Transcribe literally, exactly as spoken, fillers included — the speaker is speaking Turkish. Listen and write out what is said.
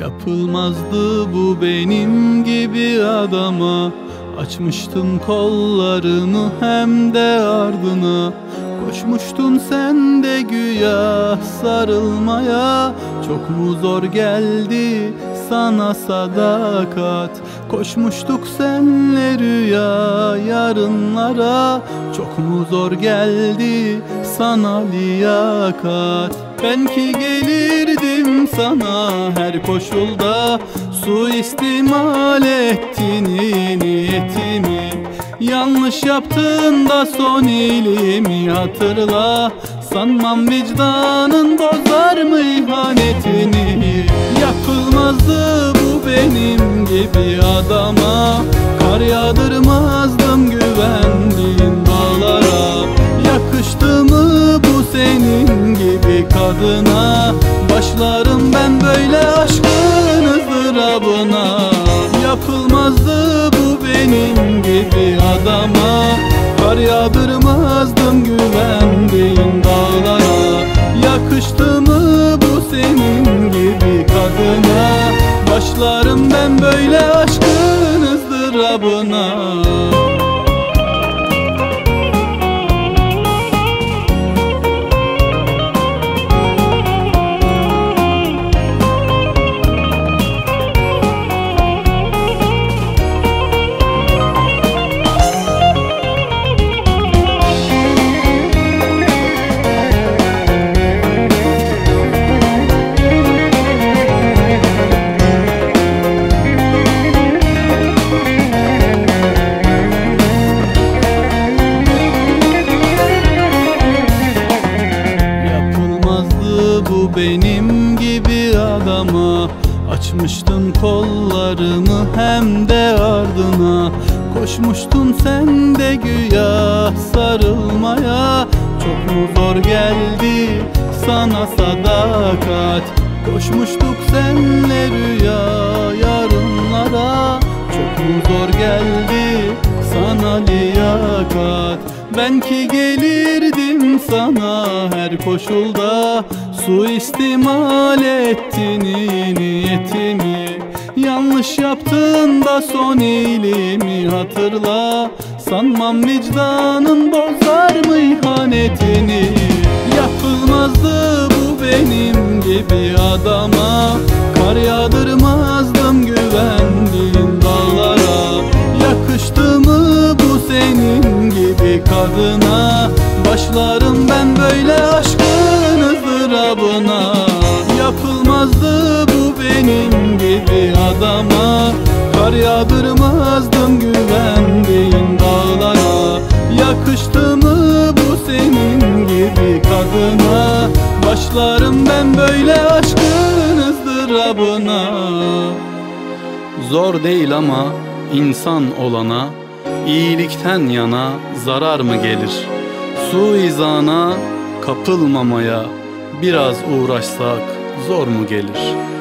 Yapılmazdı bu benim gibi adama. Açmıştım kollarımı hem de ardına. Koşmuştun sen de güya sarılmaya. Çok mu zor geldi sana sadakat? Koşmuştuk senle rüya yarınlara. Çok mu zor geldi sana liyakat? Ben ki gelirdim sana her koşulda. Suistimal ettin niyetimi. Yanlış yaptın da son iyiliğimi hatırla. Sanmam vicdanın bozar mı ihanetini? Yapılmazdı bu benim gibi adama. Kar yağdırmazdım güvendiğin dağlara. Yakıştı mı bu senin gibi kadına? Başlarım ben böyle aşkın ızdırabına. Yapılmazdı bu benim gibi adama. Kar yağdırmazdım güvendiğin dağlara. Yakıştı mı bu senin gibi kadına? Başlarım ben böyle aşkın ızdırabına. Benim gibi adama. Açmıştın kollarımı hem de ardına. Koşmuştun sen de güya sarılmaya. Çok mu zor geldi sana sadakat? Koşmuştuk senle rüya yarınlara. Çok mu zor geldi sana liyakat? Ben ki gelirdim sana her koşulda. Suistimal ettin niyetimi. Yanlış yaptın da son iyiliğimi hatırla. Sanmam vicdanın bozar mı ihanetini? Yapılmazdı bu benim gibi adama. Kar yağdırmazdım güvendiğin dağlara. Yakıştı mı bu senin gibi kadına? Başlarım ben böyle aşkın ızdırabına. Yapılmazdı bu benim gibi adama. Kar yağdırmazdım güvendiğin dağlara. Yakıştı mı bu senin gibi kadına? Başlarım ben böyle aşkın ızdırabına. Zor değil ama insan olana, iyilikten yana zarar mı gelir? Suizana kapılmamaya biraz uğraşsak zor mu gelir?